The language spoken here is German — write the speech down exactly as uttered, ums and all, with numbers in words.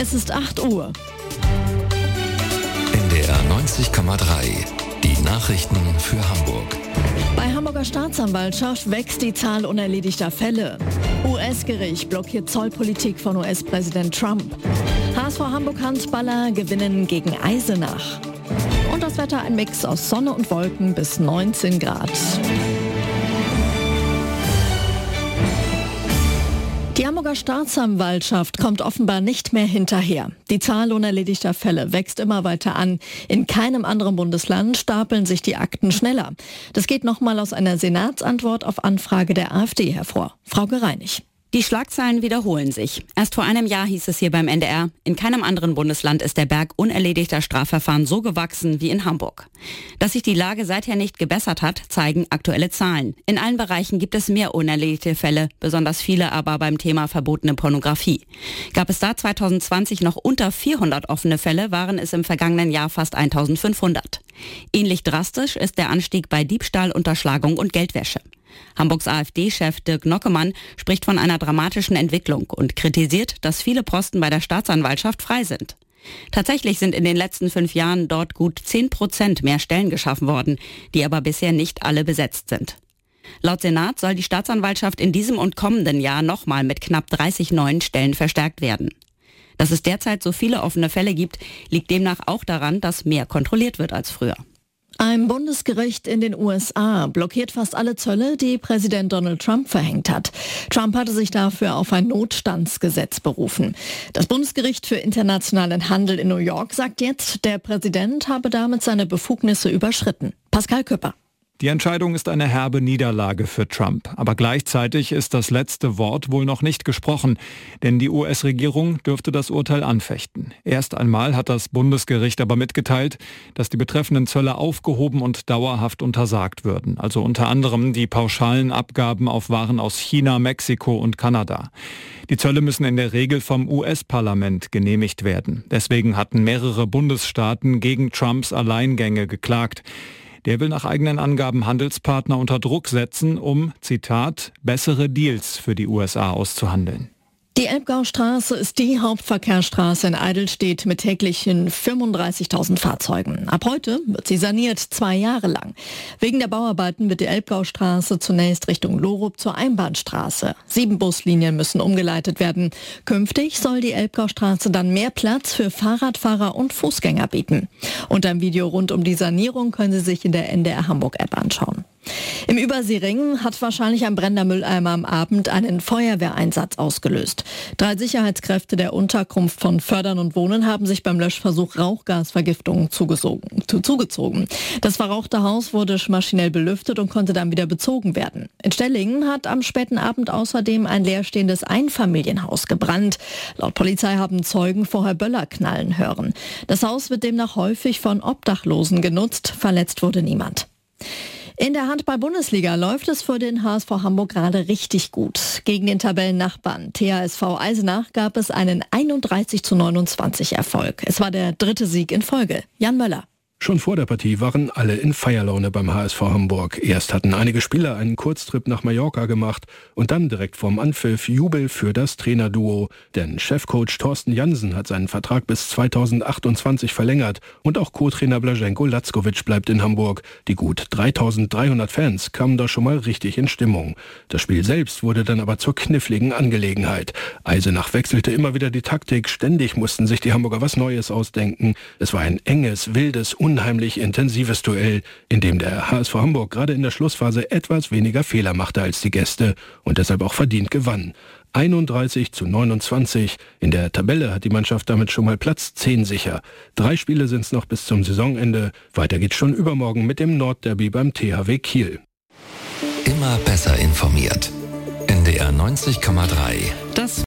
Es ist acht Uhr. N D R neunzig Komma drei. Die Nachrichten für Hamburg. Bei Hamburger Staatsanwaltschaft wächst die Zahl unerledigter Fälle. U S-Gericht blockiert Zollpolitik von U S-Präsident Trump. H S V Hamburg Handballer gewinnen gegen Eisenach. Und das Wetter ein Mix aus Sonne und Wolken bis neunzehn Grad. Die Hamburger Staatsanwaltschaft kommt offenbar nicht mehr hinterher. Die Zahl unerledigter Fälle wächst immer weiter an. In keinem anderen Bundesland stapeln sich die Akten schneller. Das geht nochmal aus einer Senatsantwort auf Anfrage der AfD hervor. Frau Gereinig. Die Schlagzeilen wiederholen sich. Erst vor einem Jahr hieß es hier beim N D R, in keinem anderen Bundesland ist der Berg unerledigter Strafverfahren so gewachsen wie in Hamburg. Dass sich die Lage seither nicht gebessert hat, zeigen aktuelle Zahlen. In allen Bereichen gibt es mehr unerledigte Fälle, besonders viele aber beim Thema verbotene Pornografie. Gab es da zwanzig zwanzig noch unter vierhundert offene Fälle, waren es im vergangenen Jahr fast eintausendfünfhundert. Ähnlich drastisch ist der Anstieg bei Diebstahl, Unterschlagung und Geldwäsche. Hamburgs AfD-Chef Dirk Nockemann spricht von einer dramatischen Entwicklung und kritisiert, dass viele Posten bei der Staatsanwaltschaft frei sind. Tatsächlich sind in den letzten fünf Jahren dort gut zehn Prozent mehr Stellen geschaffen worden, die aber bisher nicht alle besetzt sind. Laut Senat soll die Staatsanwaltschaft in diesem und kommenden Jahr nochmal mit knapp dreißig neuen Stellen verstärkt werden. Dass es derzeit so viele offene Fälle gibt, liegt demnach auch daran, dass mehr kontrolliert wird als früher. Ein Bundesgericht in den U S A blockiert fast alle Zölle, die Präsident Donald Trump verhängt hat. Trump hatte sich dafür auf ein Notstandsgesetz berufen. Das Bundesgericht für internationalen Handel in New York sagt jetzt, der Präsident habe damit seine Befugnisse überschritten. Pascal Küpper. Die Entscheidung ist eine herbe Niederlage für Trump. Aber gleichzeitig ist das letzte Wort wohl noch nicht gesprochen. Denn die U S-Regierung dürfte das Urteil anfechten. Erst einmal hat das Bundesgericht aber mitgeteilt, dass die betreffenden Zölle aufgehoben und dauerhaft untersagt würden. Also unter anderem die pauschalen Abgaben auf Waren aus China, Mexiko und Kanada. Die Zölle müssen in der Regel vom U S-Parlament genehmigt werden. Deswegen hatten mehrere Bundesstaaten gegen Trumps Alleingänge geklagt. Der will nach eigenen Angaben Handelspartner unter Druck setzen, um, Zitat, bessere Deals für die U S A auszuhandeln. Die Elbgaustraße ist die Hauptverkehrsstraße in Eidelstedt mit täglichen fünfunddreißigtausend Fahrzeugen. Ab heute wird sie saniert, zwei Jahre lang. Wegen der Bauarbeiten wird die Elbgaustraße zunächst Richtung Lorup zur Einbahnstraße. Sieben Buslinien müssen umgeleitet werden. Künftig soll die Elbgaustraße dann mehr Platz für Fahrradfahrer und Fußgänger bieten. Und ein Video rund um die Sanierung können Sie sich in der N D R Hamburg App anschauen. Im Überseeringen hat wahrscheinlich ein brennender Mülleimer am Abend einen Feuerwehreinsatz ausgelöst. Drei Sicherheitskräfte der Unterkunft von Fördern und Wohnen haben sich beim Löschversuch Rauchgasvergiftung zugezogen. Das verrauchte Haus wurde maschinell belüftet und konnte dann wieder bezogen werden. In Stellingen hat am späten Abend außerdem ein leerstehendes Einfamilienhaus gebrannt. Laut Polizei haben Zeugen vorher Böller knallen hören. Das Haus wird demnach häufig von Obdachlosen genutzt. Verletzt wurde niemand. In der Handball-Bundesliga läuft es für den H S V Hamburg gerade richtig gut. Gegen den Tabellennachbarn T H S V Eisenach gab es einen einunddreißig zu neunundzwanzig Erfolg. Es war der dritte Sieg in Folge. Jan Möller. Schon vor der Partie waren alle in Feierlaune beim H S V Hamburg. Erst hatten einige Spieler einen Kurztrip nach Mallorca gemacht und dann direkt vorm Anpfiff Jubel für das Trainerduo. Denn Chefcoach Thorsten Jansen hat seinen Vertrag bis zweitausendachtundzwanzig verlängert und auch Co-Trainer Blaženko Lackovic bleibt in Hamburg. Die gut dreitausenddreihundert Fans kamen da schon mal richtig in Stimmung. Das Spiel selbst wurde dann aber zur kniffligen Angelegenheit. Eisenach wechselte immer wieder die Taktik, ständig mussten sich die Hamburger was Neues ausdenken. Es war ein enges, wildes, unheimlich intensives Duell, in dem der H S V Hamburg gerade in der Schlussphase etwas weniger Fehler machte als die Gäste und deshalb auch verdient gewann. einunddreißig zu neunundzwanzig. In der Tabelle hat die Mannschaft damit schon mal Platz zehn sicher. Drei Spiele sind es noch bis zum Saisonende. Weiter geht's schon übermorgen mit dem Nordderby beim T H W Kiel. Immer besser informiert. N D R neunzig Komma drei. Das